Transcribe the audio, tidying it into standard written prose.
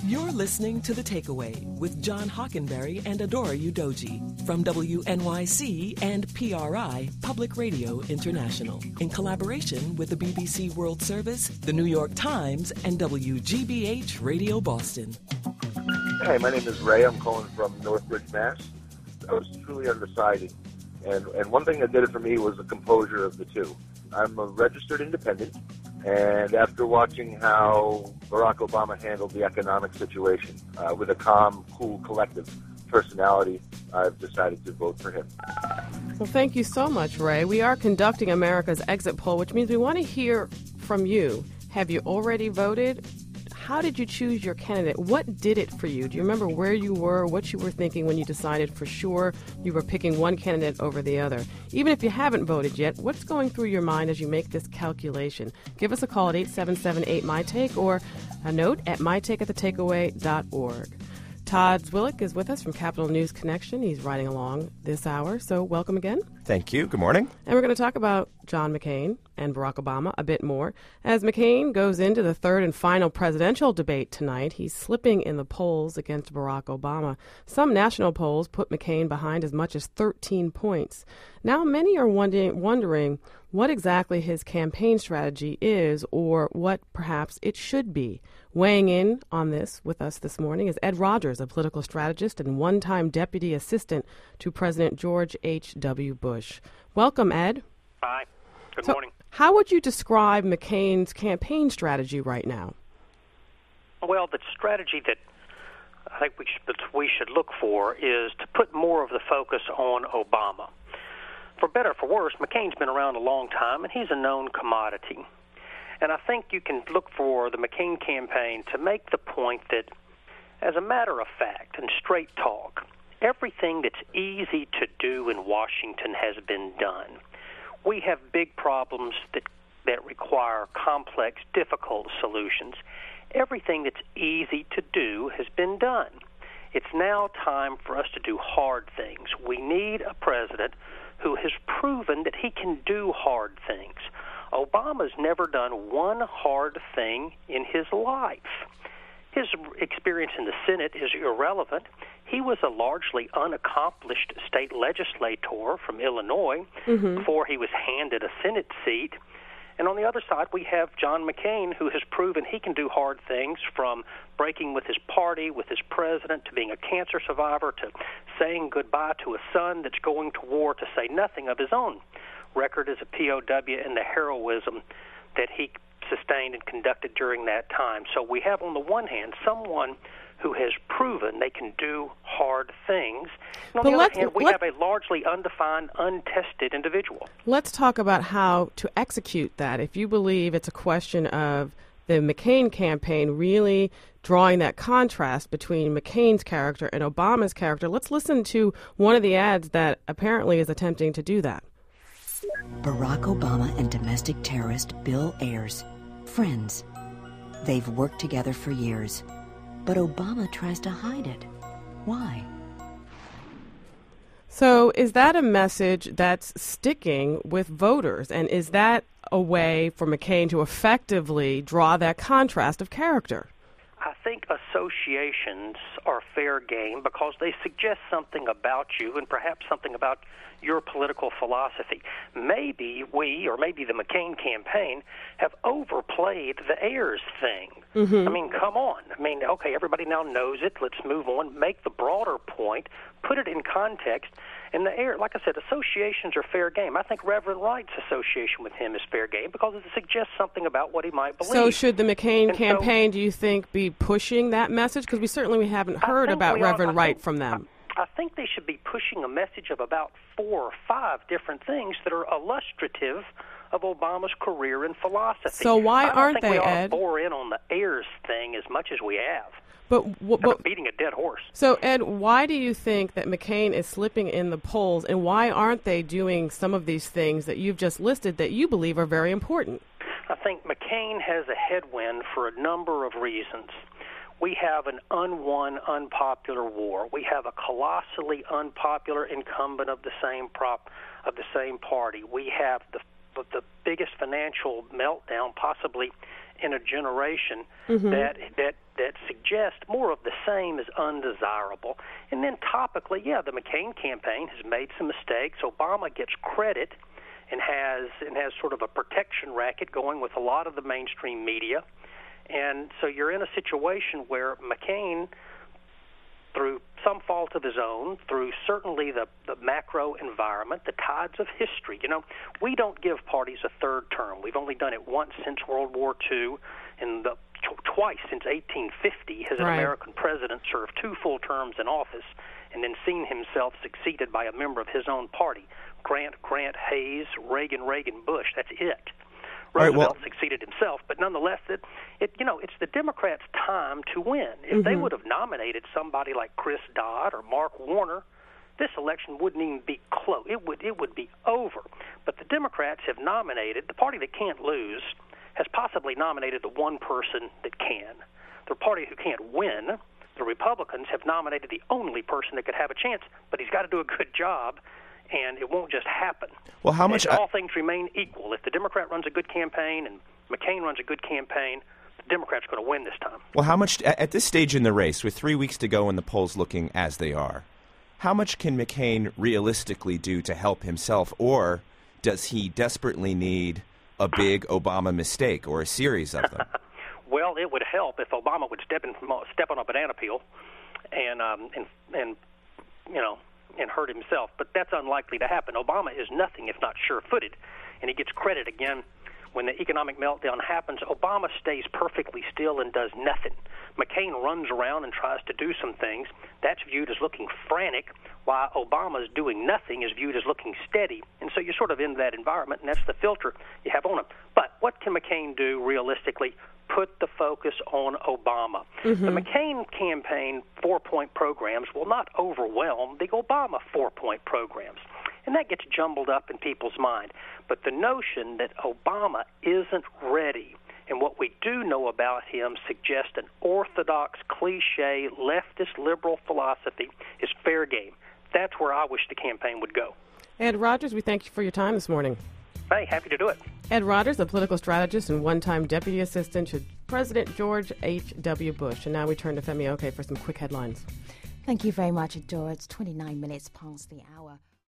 You're listening to The Takeaway with John Hockenberry and Adora Udoji from WNYC and PRI, Public Radio International, in collaboration with the BBC World Service, the New York Times, and WGBH Radio Boston. Hi, my name is Ray. I'm calling from Northbridge, Mass. I was truly undecided, and one thing that did it for me was the composure of the two. I'm a registered independent, and after watching how Barack Obama handled the economic situation with a calm, cool, collective personality, I've decided to vote for him. Well, thank you so much, Ray. We are conducting America's exit poll, which means we want to hear from you. Have you already voted? How did you choose your candidate? What did it for you? Do you remember where you were, what you were thinking when you decided for sure you were picking one candidate over the other? Even if you haven't voted yet, what's going through your mind as you make this calculation? Give us a call at 877-8MyTake or a note at mytakeatthetakeaway.org. Todd Zwillich is with us from Capital News Connection. He's riding along this hour, so welcome again. Thank you. Good morning. And we're going to talk about John McCain and Barack Obama a bit more. As McCain goes into the third and final presidential debate tonight, he's slipping in the polls against Barack Obama. Some national polls put McCain behind as much as 13 points. Now many are wondering what exactly his campaign strategy is or what perhaps it should be. Weighing in on this with us this morning is Ed Rogers, a political strategist and one-time deputy assistant to President George H.W. Bush. Welcome, Ed. Hi. Good morning. How would you describe McCain's campaign strategy right now? Well, the strategy that I think we should look for is to put more of the focus on Obama. For better or for worse, McCain's been around a long time, and he's a known commodity. And I think you can look for the McCain campaign to make the point that, as a matter of fact and straight talk, everything that's easy to do in Washington has been done. We have big problems that require complex, difficult solutions. Everything that's easy to do has been done. It's now time for us to do hard things. We need a president who has proven that he can do hard things. Obama's never done one hard thing in his life. His experience in the Senate is irrelevant. He was a largely unaccomplished state legislator from Illinois before he was handed a Senate seat. And on the other side, we have John McCain, who has proven he can do hard things, from breaking with his party, with his president, to being a cancer survivor, to saying goodbye to a son that's going to war, to say nothing of his own record as a POW and the heroism that he sustained and conducted during that time. So we have, on the one hand, someone who has proven they can do hard things. And on the other hand, we have a largely undefined, untested individual. Let's talk about how to execute that. If you believe it's a question of the McCain campaign really drawing that contrast between McCain's character and Obama's character, let's listen to one of the ads that apparently is attempting to do that. Barack Obama and domestic terrorist Bill Ayers, friends. They've worked together for years, but Obama tries to hide it. Why? So is that a message that's sticking with voters, and is that a way for McCain to effectively draw that contrast of character? I think associations are fair game because they suggest something about you and perhaps something about your political philosophy. Maybe we, or maybe the McCain campaign, have overplayed the Ayers thing. I mean, come on. I mean, okay, everybody now knows it. Let's move on. Make the broader point. Put it in context. And the Ayers, like I said, associations are fair game. I think Reverend Wright's association with him is fair game because it suggests something about what he might believe. So should the McCain campaign, do you think, be pushing that message? Because we haven't heard about Reverend Wright from them. I think they should be pushing a message of about 4 or 5 different things that are illustrative of Obama's career and philosophy. So why aren't they, Ed? I don't think we ought to bore in on the Ayers thing as much as we have. But beating a dead horse. So, Ed, why do you think that McCain is slipping in the polls, and why aren't they doing some of these things that you've just listed that you believe are very important? I think McCain has a headwind for a number of reasons. We have an unwon, unpopular war. We have a colossally unpopular incumbent of the same party. We have the biggest financial meltdown possibly in a generation that that suggest more of the same is undesirable. And then topically, the McCain campaign has made some mistakes. Obama gets credit and has sort of a protection racket going with a lot of the mainstream media. And so you're in a situation where McCain, through some fault of his own, through certainly the macro environment, the tides of history. We don't give parties a third term. We've only done it once since World War II, and twice since 1850 has an American president served 2 full terms in office and then seen himself succeeded by a member of his own party. Grant, Hayes, Reagan, Bush. That's it. Roosevelt succeeded himself, but nonetheless, it's the Democrats' time to win. If they would have nominated somebody like Chris Dodd or Mark Warner, this election wouldn't even be close. It would be over. But the Democrats have nominated the party that can't lose has possibly nominated the one person that can. The party who can't win, the Republicans, have nominated the only person that could have a chance, but he's got to do a good job. And it won't just happen. Well, how much? If all things remain equal, if the Democrat runs a good campaign and McCain runs a good campaign, the Democrat's going to win this time. Well, how much at this stage in the race, with 3 weeks to go and the polls looking as they are, how much can McCain realistically do to help himself, or does he desperately need a big Obama mistake or a series of them? Well, it would help if Obama would step on a banana peel and hurt himself, but that's unlikely to happen. Obama is nothing if not sure-footed, and he gets credit again when the economic meltdown happens. Obama stays perfectly still and does nothing. McCain runs around and tries to do some things. That's viewed as looking frantic, while Obama's doing nothing is viewed as looking steady. And so you're sort of in that environment, and that's the filter you have on him. But what can McCain do realistically? Put the focus on Obama. The McCain campaign 4-point programs will not overwhelm the Obama 4-point programs. And that gets jumbled up in people's mind. But the notion that Obama isn't ready, and what we do know about him suggests an orthodox, cliche, leftist, liberal philosophy is fair game. That's where I wish the campaign would go. Ed Rogers, we thank you for your time this morning. Hey, happy to do it. Ed Rogers, a political strategist and one-time deputy assistant to President George H.W. Bush. And now we turn to Femi Oke for some quick headlines. Thank you very much, Adora. It's 29 minutes past the hour.